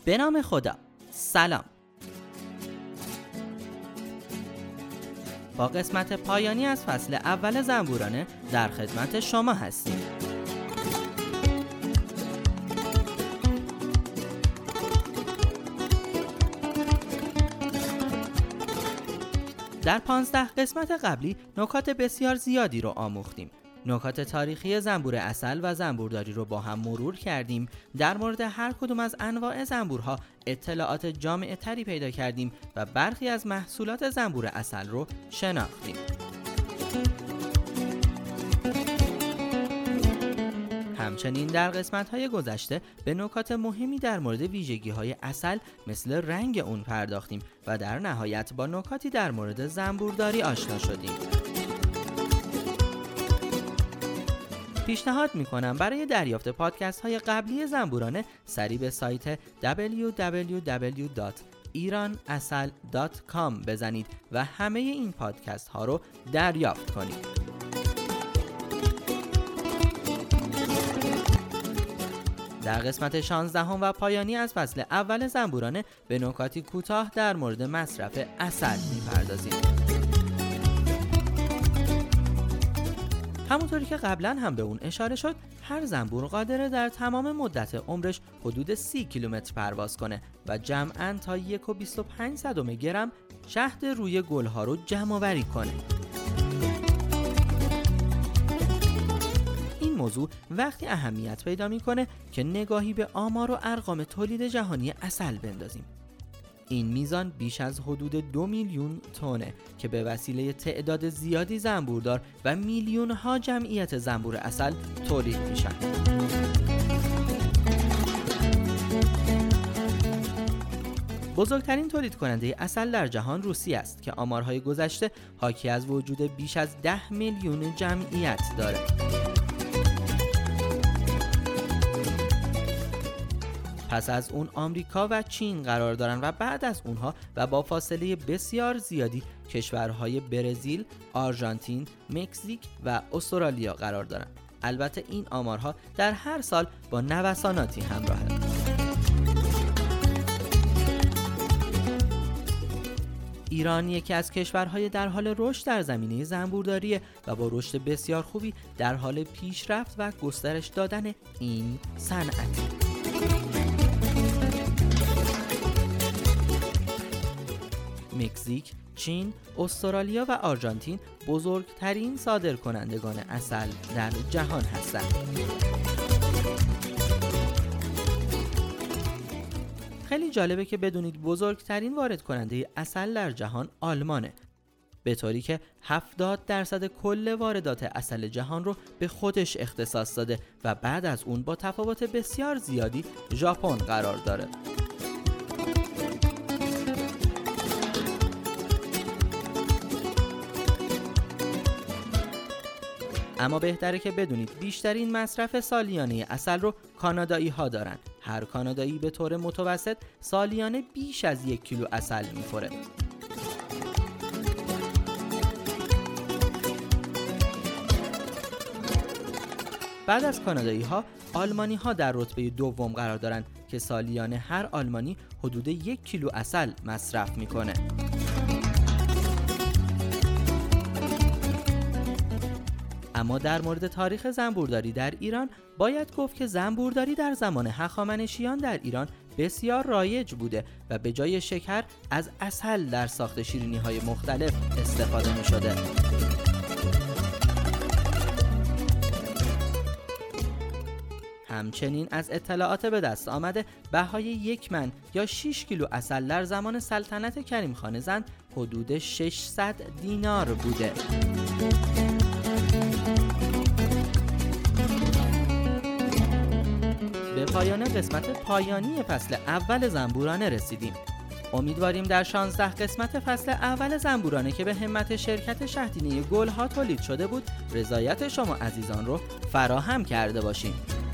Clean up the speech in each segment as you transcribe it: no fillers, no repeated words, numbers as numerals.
به نام خدا. سلام. با قسمت پایانی از فصل اول زنبورانه در خدمت شما هستیم. در 15 قسمت قبلی نکات بسیار زیادی رو آموختیم. نکات تاریخی زنبور عسل و زنبورداری رو با هم مرور کردیم. در مورد هر کدوم از انواع زنبورها اطلاعات جامع تری پیدا کردیم و برخی از محصولات زنبور عسل رو شناختیم. همچنین در قسمت‌های گذشته به نکات مهمی در مورد ویژگی‌های عسل مثل رنگ اون پرداختیم و در نهایت با نکاتی در مورد زنبورداری آشنا شدیم. پیشنهاد میکنم برای دریافت پادکست های قبلی زنبورانه سری به سایت www.iranasal.com بزنید و همه این پادکست ها رو دریافت کنید. در قسمت 16 و پایانی از فصل اول زنبورانه به نکاتی کوتاه در مورد مصرف عسل میپردازیم. همونطوری که قبلا هم به اون اشاره شد، هر زنبور قادره در تمام مدت عمرش حدود 30 کیلومتر پرواز کنه و جمعاً تا 1.25 گرم شهد روی گلها رو جمع آوری کنه. این موضوع وقتی اهمیت پیدا میکنه که نگاهی به آمار و ارقام تولید جهانی عسل بندازیم. این میزان بیش از حدود 2 میلیون تنه که به وسیله تعداد زیادی زنبوردار و میلیون ها جمعیت زنبور عسل تولید میشن. بزرگترین تولید کننده عسل در جهان روسیه است که آمارهای گذشته حاکی از وجود بیش از 10 میلیون جمعیت داره. پس از اون آمریکا و چین قرار دارن و بعد از اونها و با فاصله بسیار زیادی کشورهای برزیل، آرژانتین، مکزیک و استرالیا قرار دارن. البته این آمارها در هر سال با نوساناتی همراهه. ایران یکی از کشورهای در حال رشد در زمینه زنبورداریه و با رشد بسیار خوبی در حال پیشرفت و گسترش دادن این صنعت. مکزیک، چین، استرالیا و آرژانتین بزرگترین صادرکنندگان عسل در جهان هستند. خیلی جالبه که بدونید بزرگترین وارد کننده عسل در جهان آلمانه، به طوری که 70% کل واردات عسل جهان رو به خودش اختصاص داده و بعد از اون با تفاوت بسیار زیادی ژاپن قرار داره. اما بهتره که بدونید بیشترین مصرف سالیانه عسل رو کانادایی ها دارن. هر کانادایی به طور متوسط سالیانه بیش از 1 کیلو عسل میخوره. بعد از کانادایی ها، آلمانی ها در رتبه دوم قرار دارن که سالیانه هر آلمانی حدود 1 کیلو عسل مصرف میکنه. اما در مورد تاریخ زنبورداری در ایران باید گفت که زنبورداری در زمان هخامنشیان در ایران بسیار رایج بوده و به جای شکر از عسل در ساخت شیرینی‌های مختلف استفاده می‌شده. همچنین از اطلاعات به دست آمده بهای 1 من یا 6 کیلو عسل در زمان سلطنت کریم خان زند حدود 600 دینار بوده. به پایان قسمت پایانی فصل اول زنبورانه رسیدیم. امیدواریم در 16 قسمت فصل اول زنبورانه که به همت شرکت شهدینه گلها تولید شده بود رضایت شما عزیزان رو فراهم کرده باشیم.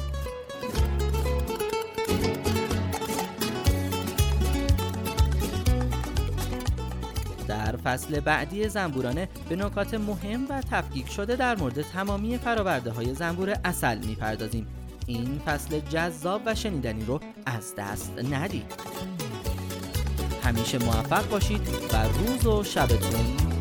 در فصل بعدی زنبورانه به نکات مهم و تفکیک شده در مورد تمامی فرآورده‌های زنبور عسل می‌پردازیم. این فصل جذاب و شنیدنی رو از دست ندید. همیشه موفق باشید و روز و شبتون